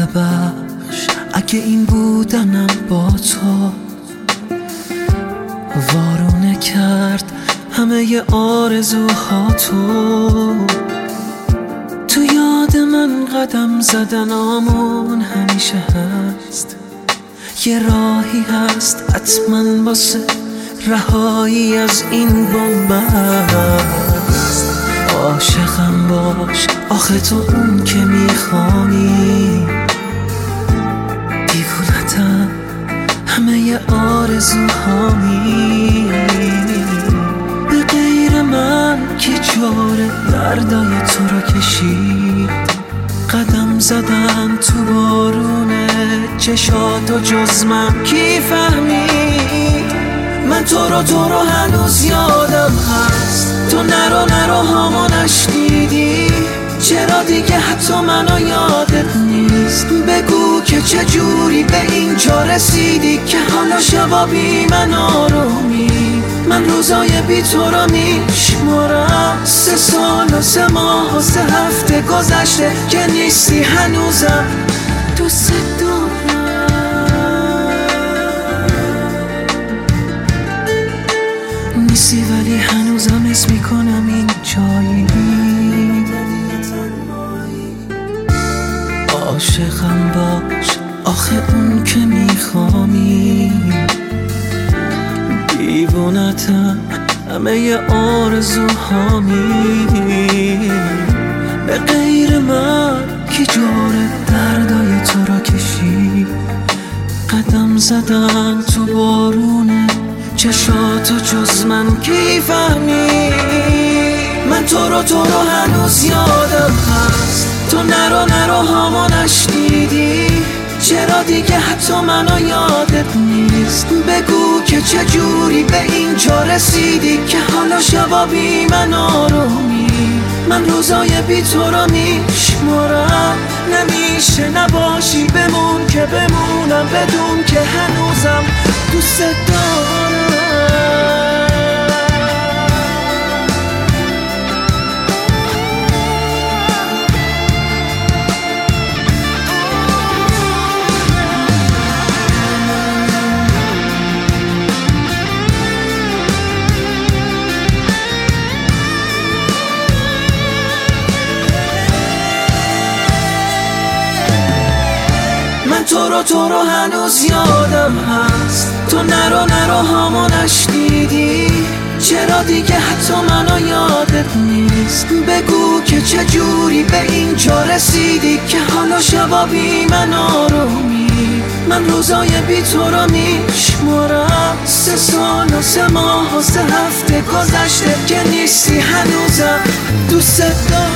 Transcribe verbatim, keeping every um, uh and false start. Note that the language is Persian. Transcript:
نبخش اگه این بودنم با تو وارونه کرد همه ی آرزوها تو تو یاد من قدم زدنامون همیشه هست، یه راهی هست حتما واسه رهایی از این بنبست. عاشقم باش آخه تو اون که میخوانی، دیوونتم همه ی آرزوهامی. به غیر من کی جوره دردای تو رو کشید، قدم زدن تو بارونه چشاتو جز من کی فهمید. من تو رو تو رو هنوز یادم هست، تو نرو نرو هامو نشنیدی، چرا دیگه حتی منو یادت نیست. بگو که چجوری به اینجا رسیدی که حالا شبا بی من آرومی. من روزای بی تو رو میشمارم، سه سال و سه ماه و سه هفته گذشته که نیستی هنوزم دوست دارم. نیستی ولی هنوزم اسم میکنم این جایی. عاشقم باش آخه اون که میخوامی، دیوونتم همه ی آرزوهامی. به غیر من کی جوره دردای تو رو کشید، قدم زدن تو بارونه چشاتو جز من کی فهمی. من تو رو تو رو هنوز یادم هست، تو نرو نرو هامو نشنیدی، چرا دیگه حتی منو یادت نیست. بگو که چجوری به اینجا رسیدی که حالا شبا بی من آرومی. من روزای بی تو رو میشمارم، نمیشه نباشی بمون که بمونم بدون که هنوزم دوست دارم. تو رو تو رو هنوز یادم هست، تو نرو نرو هامو نشنیدی، چرا دیگه حتی منو یادت نیست. بگو که چجوری به اینجا رسیدی که حالا شبا بی من آرومی. من روزای بی تو رو میشمارم، سه سال و سه ماه و سه هفته گذشته که نیستی هنوزم دوست دارم.